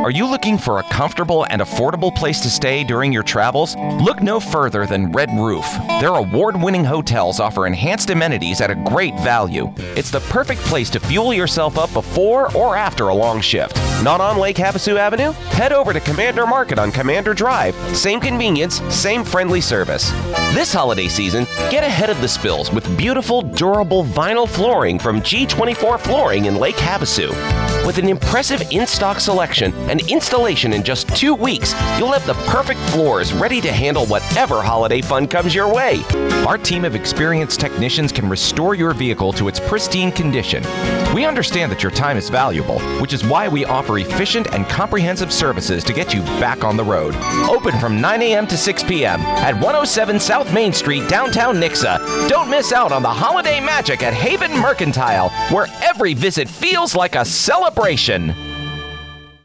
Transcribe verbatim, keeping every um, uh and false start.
Are you looking for a comfortable and affordable place to stay during your travels? Look no further than Red Roof. Their award-winning hotels offer enhanced amenities at a great value. It's the perfect place to fuel yourself up before or after a long shift. Not on Lake Havasu Avenue? Head over to Commander Market on Commander Drive. Same convenience, same friendly service. This holiday season, get ahead of the spills with beautiful, durable vinyl flooring from G twenty-four Flooring in Lake Havasu. With an impressive in-stock selection and installation in just two weeks, you'll have the perfect floors ready to handle whatever holiday fun comes your way. Our team of experienced technicians can restore your vehicle to its pristine condition. We understand that your time is valuable, which is why we offer efficient and comprehensive services to get you back on the road. Open from nine a.m. to six p.m. at one oh seven South Main Street, downtown Nixa. Don't miss out on the holiday magic at Haven Mercantile, where every visit feels like a celebration.